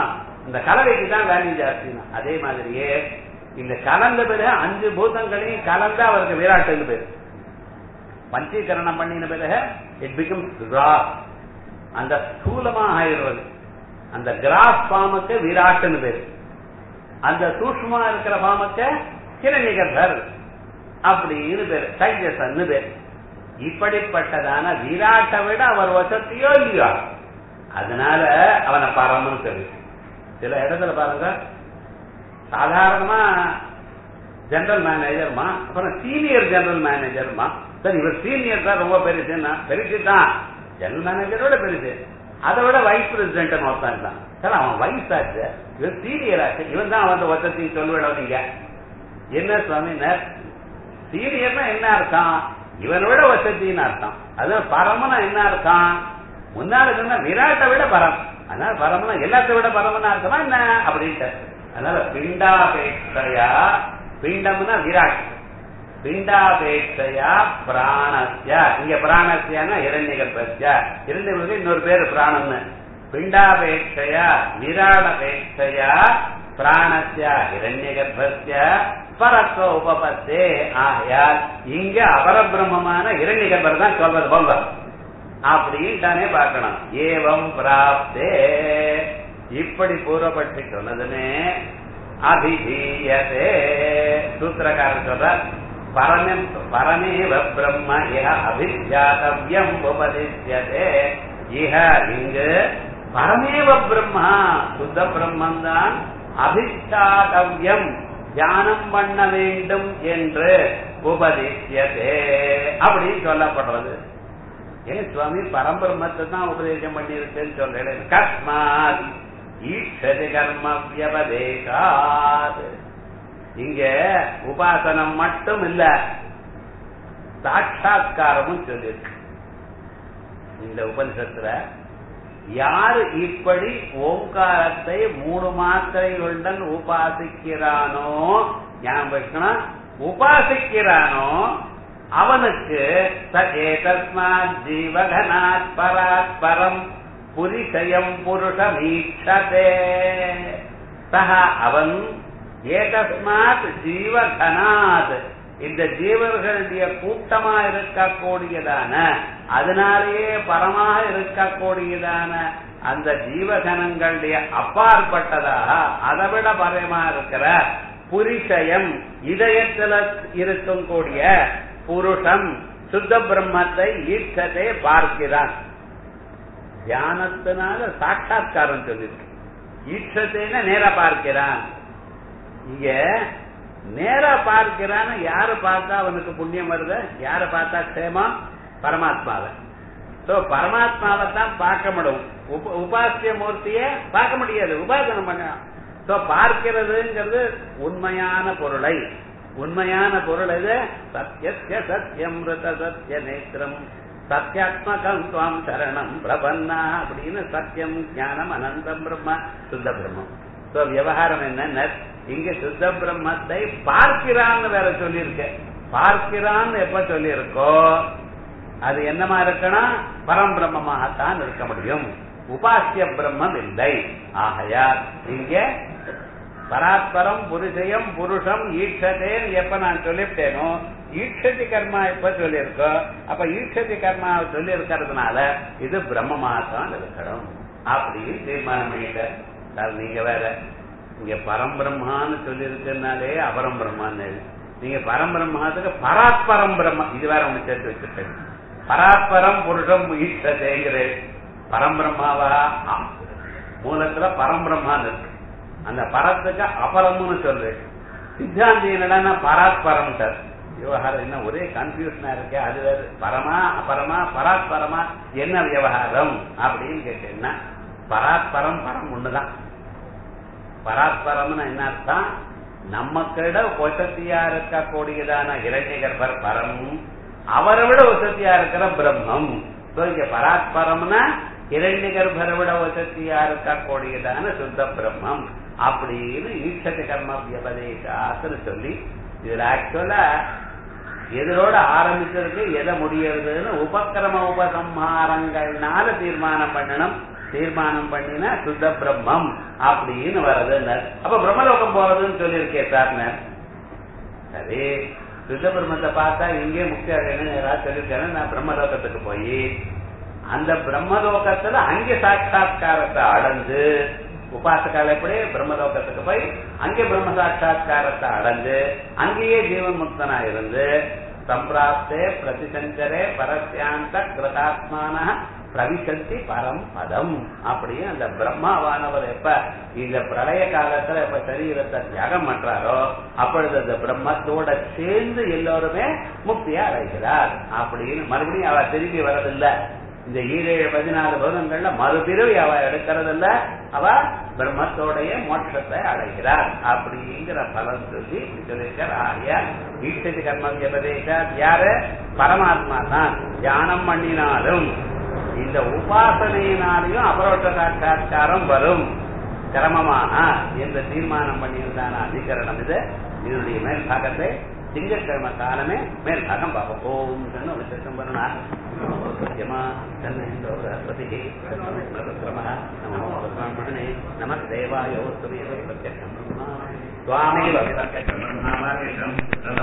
இந்த கலவைக்கு தான் வேல்யூ ஜாஸ்தினா. அதே மாதிரியே இந்த கலந்த பிறகு 5 பூதங்களையும் கலந்தா அவருக்கு விராட்டுன்னு பேரு. பஞ்சீகரணம் பண்ணின பிறகு இட் பிகம் கிராஸ், அந்த ஸ்தூலமாக ஆயிடுறது. அந்த கிராஸ் ஃபார்முக்கு விராட்டுன்னு பேரு. அந்த சூக்ஷ்மா இருக்கிற ஃபார்முக்கு கிரண்யகர்பர் அப்படின்னு பேரு, தைஜசன்னு பேரு. இப்படிப்பட்டதான விராட்டை விட அவர் வசதியோ இல்லையோ, அதனால அவனை பரம்னு சொல்லு. சில இடத்துல பாருங்க, சாதாரணமா ஜெனரல் மேனேஜர்மா, அப்புறம் சீனியர் ஜெனரல் மேனேஜர்மா. சார் இவர் சீனியர் தான், ரொம்ப பெருசுன்னா பெருசு தான், ஜெனரல் மேனேஜரோட பெருசு. அதை விட வைஸ் பிரசிடென்ட் ஒருத்தான் தான். சார் அவன் வயசாச்சு, இவன் சீனியர் ஆச்சு, இவன் தான் அவன் வசதி சொல்லுவிட. நீங்க என்ன சுவாமினர், சீனியர்னா என்ன அர்த்தம்? இவனோட வசதின்னு அர்த்தம். அது பரமனா என்ன அர்த்தம்? முன்னால சொன்ன விராட்டை விட பரம், அதனால பரமனா எல்லாத்தை விட பரமனா அர்த்தமா என்ன அப்படின்ட்டு. அதனால பிண்டாபேட்சையா, பிண்டம்னா விராட், பிண்டாபேட்சையா பிராணஸ்ய, இங்க பிராணஸ்யானா இரண்யகர்பஸ்ய, இரண்யகர்பஸ்ய இன்னொரு பேரு பிராணம்னு. பிண்டாபேட்சையா விராடபேட்சையா பிராணஸ்ய இரண்யகர்பஸ்ய பரத்வ உபபத்தே. ஆகையால் இங்க அபரபிரம்மமான இரண்யகர்பர் தான் சொல்றது போங்க அப்படின்னு தானே பார்க்கணும். ஏவம் பிராப்தே, இப்படி பூர்வப்பட்டு சொன்னதுமே அபிதீயதே, சூத்திரக்காரர் சொல்ற பரமேவ பிரம்ம இஹ அபித்யாதவ்யம் உபதிஷ்யதே. இஹ இங்கு பரமேவ பிரம்மா, சுத்த பிரம்மன் தான் அபித்யாதவ்யம் தியானம் பண்ண வேண்டும் என்று உபதிஷ்யதே அப்படின்னு சொல்லப்படுறது. ஏன் சுவாமி பரம்பிரம்மத்தை தான் உபதேசம் பண்ணி இருக்குன்னு சொல்றேன். கஸ்மாத் ஈக்ஷதி கர்ம வியபதேசாத், இங்க உபாசனம் மட்டும் இல்ல, சாட்சாத்காரமும் சொல்லியிருக்கு இந்த உபனிஷத்துல. யாரு இப்படி ஓங்காரத்தை 3 மாத்திரைகளுடன் உபாசிக்கிறானோ, ஞாபகம் உபாசிக்கிறானோ, அவனுக்கு ஏதஸ்மாத் ஜீவகனாத் பராத் பரம் புரிஷயம் புருஷமீட்சதே. சஹ அவன் ஏதஸ்மாத் ஜீவகனாத், இந்த ஜீவர்களுடைய கூட்டமா இருக்கக்கூடியதான, அதனாலேயே பரமாக இருக்கக்கூடியதான அந்த ஜீவகணங்களுடைய அப்பாற்பட்டதாக அதை விட பரமா இருக்கிற புரிஷயம், இதயத்தில் இருக்கும் கூடிய புருஷம் சுத்த பிரம்மத்தை ஈட்சத்தை பார்க்கிறான். தியானத்தினால சாட்சாத்காரம் சொல்லிருக்கு. ஈட்சத்தைன்னா நேர பார்க்கிறான். இங்க நேர பார்க்கிறான்னு யாரு பார்த்தா அவனுக்கு புண்ணியம் வருது, யாரு பார்த்தா க்ஷேமம்? பரமாத்மாவை. பரமாத்மாவை தான் பார்க்க முடியும், உபாசிய மூர்த்தியை பார்க்க முடியாது, உபாசனம் பண்ண. பார்க்கிறதுங்கிறது உண்மையான பொருளை, உண்மையான பொருள் இது சத்யஸ்ய சத்யம் ரித சத்ய நேத்திரம் சத்யாத்மகம் துவாம் சரணம் பிரபன்னா அப்படின்னு சத்தியம் ஞானம் அனந்தம் பிரம்ம சுத்த பிரம்மம். விவகாரம் என்ன, இங்க சுத்த பிரம்மத்தை பார்க்கிறான்னு வேற சொல்லியிருக்க. பார்க்கிறான்னு எப்ப சொல்லியிருக்கோ அது என்னமா இருக்கணும்? பரம்பிரம்மமாகத்தான் இருக்க முடியும், உபாசிய பிரம்மம் இல்லை. ஆகையால் இங்க பராத்பரம் புருஷயம் புருஷம் ஈட்சதேன்னு எப்ப நான் சொல்லிவிட்டேனோ, ஈட்சதி கர்மா எப்ப சொல்லியிருக்கோ, அப்ப ஈட்சதி கர்மா சொல்லி இருக்கிறதுனால இது பிரம்மமாகத்தான் இருக்கணும் அப்படின்னு தீர்மானம் பண்ணிட்டார். நீங்க வேற இங்க பரம்பிரம்மான்னு சொல்லி இருக்குனாலே அபரம் பிரம்மான்னு, நீங்க பரம்பிரம்மத்துக்கு பராத்பரம் பிரம்மம் இது வேற ஒண்ணு சேர்த்து வச்சிருக்கேன். பராத்பரம் புருஷம் ஈட்சதேங்கிற பரம்பிரம்மாவா மூலத்துல பரம்பிரம்மான்னு இருக்கு, அந்த பரத்துக்கு அபரம்னு சொல்றேன். சித்தாந்தி என்னடா பராத்பரம் சார், விவகாரம் என்ன ஒரே கன்ஃபியூஷனா இருக்கு. அது வேற பரமா அபரமா பராத்பரமா என்ன விவகாரம் அப்படின்னு கேட்டீங்கன்னா, பராத்பரம் பரம் ஒண்ணுதான். பராத்பரம்னு என்ன அர்த்தம்? நமக்கிட வசதியா இருக்கக்கூடியதான இரண்யகர்பர் பரம், அவரை விட வசதியா இருக்கிற பிரம்மம். இங்க பராத்பரம்னா இரண்யகர்பரை விட வசதியா இருக்கக்கூடியதான சுத்த பிரம்மம் அப்படின்னு ஈட்சதி கர்ம வியபதேசாத்துன்னு சொல்லி, இதுல ஆக்சுவலா எதோட ஆரம்பிச்சிருக்கு எதை முடியறதுன்னு உபக்கிரம உபசம்ஹாரங்கள்னால தீர்மானம் பண்ணணும். தீர்மானம் பண்ணினா சுத்த பிரம்மம் அப்படின்னு வர்றது. அப்ப பிரம்மலோகம் போறதுன்னு சொல்லியிருக்கேன் சார். சரி, சுத்த பிரம்மத்தை பார்த்தா இங்கே முக்கிய யாராவது சொல்லியிருக்கேன். நான் பிரம்மலோகத்துக்கு போய் அந்த பிரம்மலோகத்துல அங்கே சாட்சா்காரத்தை அடைஞ்சு உபாசகால எப்படி பிரம்மலோகத்துக்கு போய் அங்கே பிரம்ம சாட்சா்காரத்தை அடைஞ்சு அங்கேயே ஜீவன் முக்தனா இருந்து சம்பிராப்தே பிரதிசஞ்சரே பரஸ்யாந்த கிருதாத்மான பிரவிசந்தி பரம் பதம் அப்படின்னு அந்த பிரம்மாவானவர் எப்ப இந்த பிரளய காலத்துல எப்ப சரீரத்தை தியாகம் பண்றாரோ அப்பொழுது அந்த பிரம்மத்தோட சேர்ந்து எல்லோருமே முக்தியா அடைகிறார் அப்படின்னு மறுபடியும் அவ திரும்பி வரதில்லை. இந்த 14 வருடங்கள்ல மறுபிறவி அவ எடுக்கிறதில்ல, அவ பிரம்மத்தோடைய மோட்சத்தை அடைகிறார் அப்படிங்கிற பலன் சொல்லி சொல்லியிருக்கார். ஆகிய ஈஸ்வரி கர்ம வியபதேசா யாரு பரமாத்மா தான். தியானம் பண்ணினாலும் இந்த உபாசனையினாலையும் அபரோட்ச சாட்சா்காரம் வரும் கிரமமாக என்று தீர்மானம் பண்ணியிருந்தான அதிகரணம் இது. இதனுடைய மேல் பாகத்தை திங்கட்கிழமை காலமே மேல் பாகம் பார்ப்போம். ஓம் ஒரு சித்தம் பண்ணா நம தேவாயோ பிரத்யம்